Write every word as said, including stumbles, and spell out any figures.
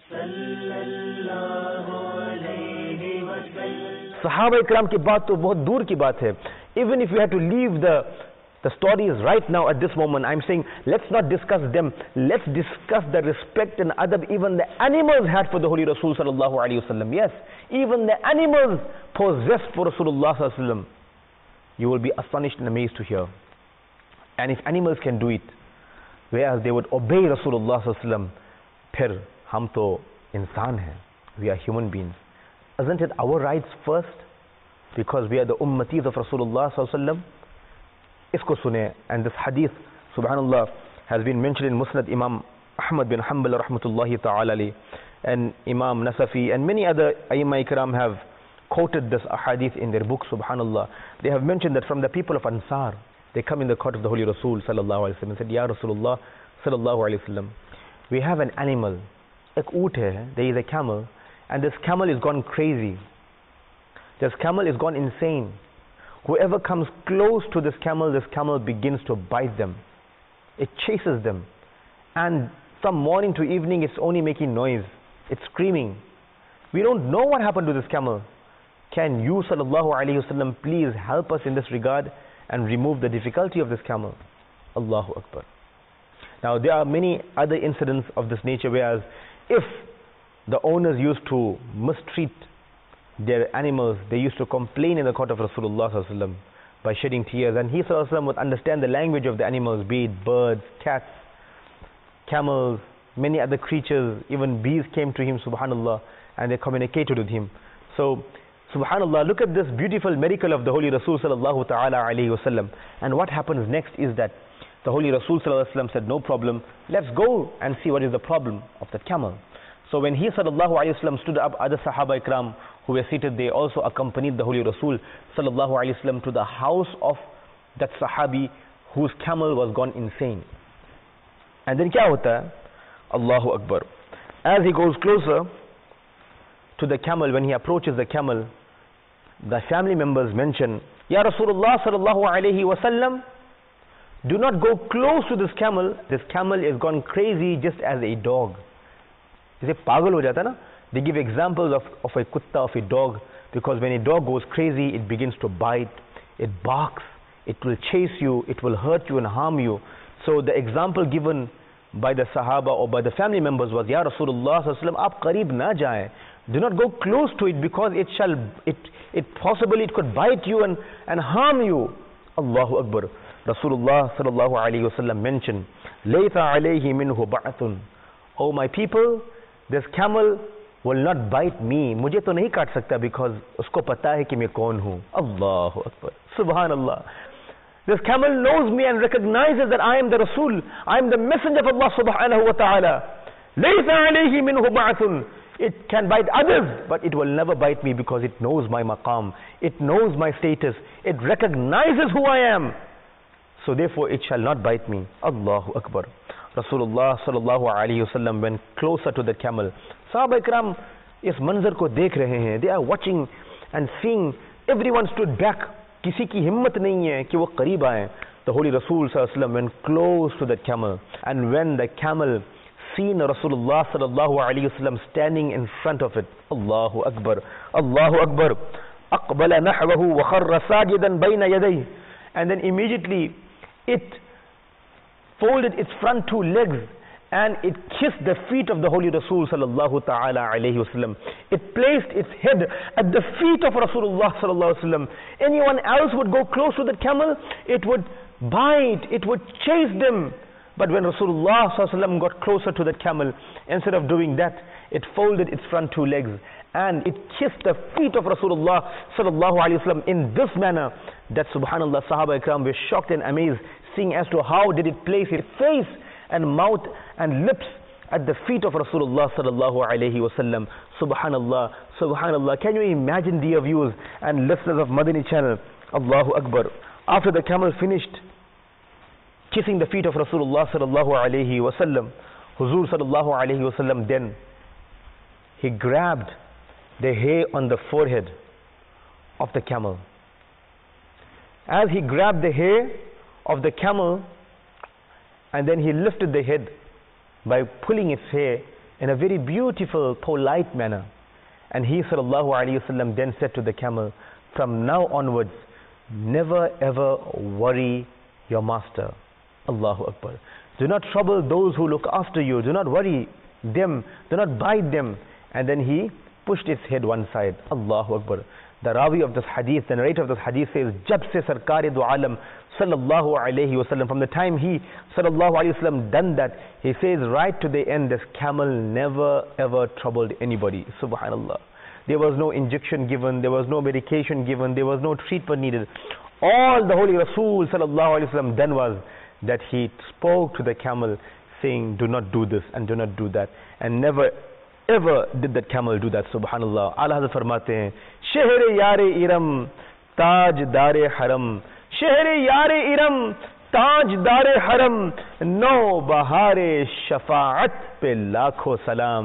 Sahaba Ikram ki baat to bahut dur ki baat hai. Even if we had to leave the the stories right now at this moment, I'm saying let's not discuss them. Let's discuss the respect and adab even the animals had for the Holy Rasul sallallahu alaihi wasallam. Yes, even the animals possessed for Rasulullah sallallahu alaihi wasallam. You will be astonished and amazed to hear. And if animals can do it, whereas they would obey Rasulullah sallallahu alaihi wasallam, phir hum to insan hai. We are human beings. Isn't it our rights first? Because we are the ummatis of Rasulullah sallallahu alaihi wasallam. Isko sune, and this hadith, subhanallah, has been mentioned in Musnad Imam Ahmad bin Hanbal rahmatullahi ta'ala alayhi, and Imam Nasafi and many other Ayyimah Ikram have quoted this hadith in their book, subhanallah. They have mentioned that from the people of Ansar, they come in the court of the Holy Rasul sallallahu alaihi wasallam and said, Ya Rasulullah sallallahu alaihi wasallam, we have an animal, ek oot hai, there is a camel, and this camel is gone crazy. This camel is gone insane. Whoever comes close to this camel, this camel begins to bite them. It chases them. And from morning to evening, it's only making noise. It's screaming. We don't know what happened to this camel. Can you, sallallahu alayhi wasallam, please help us in this regard and remove the difficulty of this camel? Allahu Akbar. Now, there are many other incidents of this nature, whereas if the owners used to mistreat their animals, they used to complain in the court of Rasulullah sallallahu alaihi wasallam by shedding tears, and he sallallahu alaihi wasallam would understand the language of the animals, be it birds, cats, camels, many other creatures, even bees came to him, subhanallah, and they communicated with him. So, subhanallah, look at this beautiful miracle of the Holy Rasul sallallahu ta'ala alayhi wasallam. And what happens next is that the Holy Rasul sallallahu alaihi wasallam said, no problem, let's go and see what is the problem of that camel. So when he sallallahu alayhi wasallam stood up, other Sahaba Ikram who were seated, they also accompanied the Holy Rasul sallallahu alayhi wasallam to the house of that Sahabi whose camel was gone insane. And then kya hota hai? Allahu Akbar. As he goes closer to the camel, when he approaches the camel, the family members mention, Ya Rasulullah sallallahu alayhi wasallam, do not go close to this camel. This camel is gone crazy just as a dog. Is it pagal ho jata na? They give examples of, of a kutta, of a dog, because when a dog goes crazy, it begins to bite, it barks, it will chase you, it will hurt you and harm you. So the example given by the Sahaba or by the family members was, Ya Rasulullah sallallahu alaihi wasallam, aap qareeb na jaye. Do not go close to it, because it shall, it, it possibly it could bite you and, and harm you. Allahu Akbar. Rasulullah sallallahu alaihi wasallam mentioned, Laysa alayhi minhu ba'athun. Oh my people, this camel will not bite me. Mujhe to nahi kaat sakta, because usko pata hai ki main kaun hu. Allahu Akbar. Subhanallah. This camel knows me and recognizes that I am the Rasul. I am the messenger of Allah subhanahu wa ta'ala. Laysa alayhi minhu ba'athun. It can bite others, but it will never bite me, because it knows my maqam. It knows my status. It recognizes who I am. So therefore it shall not bite me. Allahu Akbar. Rasulullah sallallahu alayhi wasallam went closer to the camel. Sahaba Ikram is manzar ko dekh rahe hain. They are watching and seeing. Everyone stood back. Kisi ki himmat nahi hai ki wo qareeb aaye. The Holy Rasul sallallahu alayhi wasallam went close to that camel. And when the camel seen Rasulullah sallallahu alayhi wasallam standing in front of it, Allahu Akbar, Allahu Akbar, aqbala nahwahu wa kharra sajidan bayna yadayhi. And then immediately it folded its front two legs and it kissed the feet of the Holy Rasul sallallahu ta'ala alayhi wasallam. It placed its head at the feet of Rasulullah sallallahu alayhi wasallam. Anyone else would go close to the camel, it would bite, it would chase them. But when Rasulullah sallallahu alayhi wasallam got closer to the camel, instead of doing that, it folded its front two legs and it kissed the feet of Rasulullah sallallahu alayhi wasallam in this manner, that subhanallah, Sahaba Ikram were shocked and amazed, seeing as to how did it place its face and mouth and lips at the feet of Rasulullah sallallahu alayhi wasallam. Subhanallah, subhanallah. Can you imagine, dear viewers and listeners of Madani channel? Allahu Akbar. After the camel finished kissing the feet of Rasulullah sallallahu alayhi wasallam, Huzur sallallahu alayhi wasallam then he grabbed the hair on the forehead of the camel. As he grabbed the hair of the camel, and then he lifted the head by pulling its hair, in a very beautiful, polite manner. And he sallallahu alayhi wasallam then said to the camel, from now onwards, never ever worry your master. Allahu Akbar. Do not trouble those who look after you. Do not worry them. Do not bite them. And then he pushed its head one side. Allahu Akbar. The Rawi of this hadith, the narrator of this hadith says, Jab se sarkar do alam sallallahu alayhi wasallam, from the time he sallallahu alayhi wasallam done that, he says right to the end, this camel never ever troubled anybody. Subhanallah. There was no injection given, there was no medication given, there was no treatment needed. All the Holy Rasul sallallahu alayhi wasallam done was that he spoke to the camel saying, do not do this and do not do that. And never ever did that camel do that. Subhanallah. Allah Hazrat farmate hain, Sheher Yare Iram, Taj Dare Haram, Sheher Yare Iram, Taj Dare Haram, No Bahare Shafaat pe lakho salam.